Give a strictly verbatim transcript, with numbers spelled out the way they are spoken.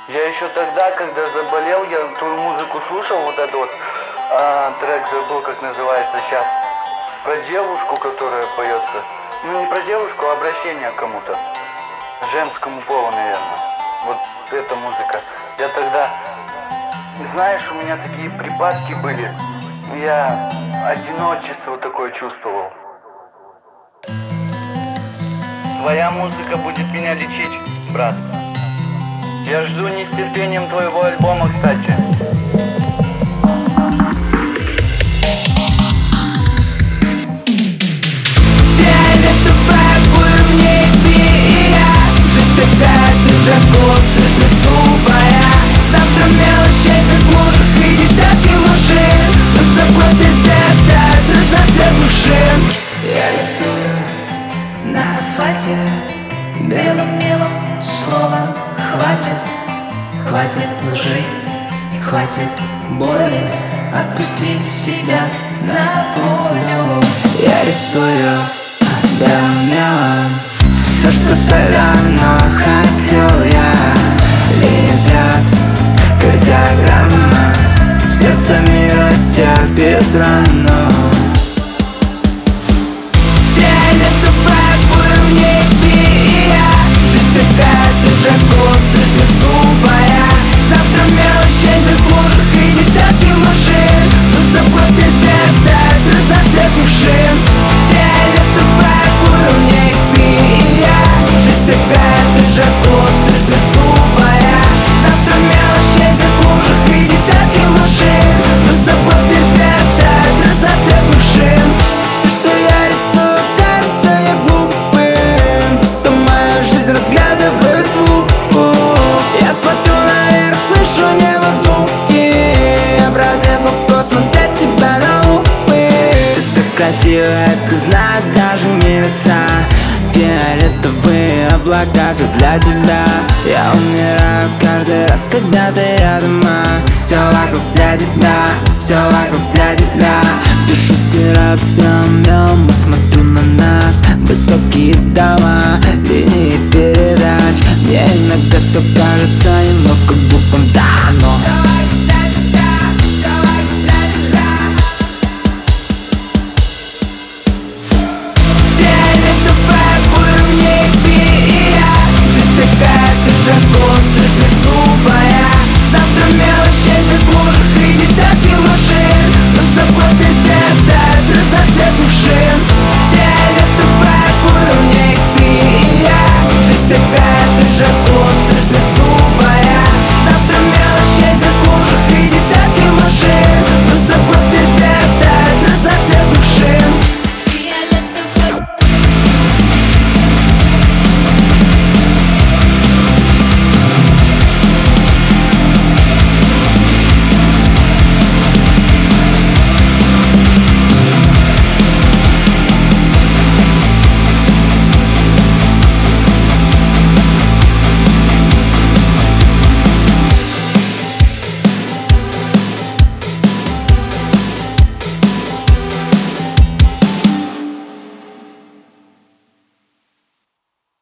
Я еще тогда, когда заболел, я твою музыку слушал, вот этот вот а, трек забыл, как называется сейчас. Про девушку, которая поется. Ну не про девушку, а обращение к кому-то. Женскому полу, наверное. Вот эта музыка. Я тогда, знаешь, у меня такие припадки были. Я одиночество такое чувствовал. Твоя музыка будет меня лечить, брат. Я жду не с терпением твоего альбома, кстати. Фиолетовая буря в небе и я. Жизнь такая, держаков, безумная. Завтра мелочей заглушек и десятки машин. За собой следы оставят разноцветных шин. Я рисую на асфальте белым мелом слово хватит. Хватит лжи, хватит боли. Отпусти себя на волю. Я рисую белым мелом все, что давно хотел я. Линия взгляд, кардиограмма. В сердце мира терпит рану. Фиолетовая буря в небе и я. Жизнь такая, держаков, безумная. Завтра мелочей заглушек и десятки машин. За собой следы оставят разноцветных шин. Фиолетовая буря в небе и я. Жизнь такая, держаков, безумная. Завтра мелочей заглушек и десятки машин. За собой следы оставят разноцветных шин. Все, что я рисую, кажется мне глупым. То моя жизнь разглядывает в лупу. Я смотрю наверх, слышу небо звуки. Образец в космос для тебя на лупы. Ты так красиво, это знают даже небеса. Фиолетовые облака, все для тебя. Я умираю каждый раз, когда ты рядом, а все вокруг для тебя, все вокруг для тебя. Пишу, стираю белым мелом и смотрю на нас. Высокие дома, линии передач. Мне иногда все кажется немного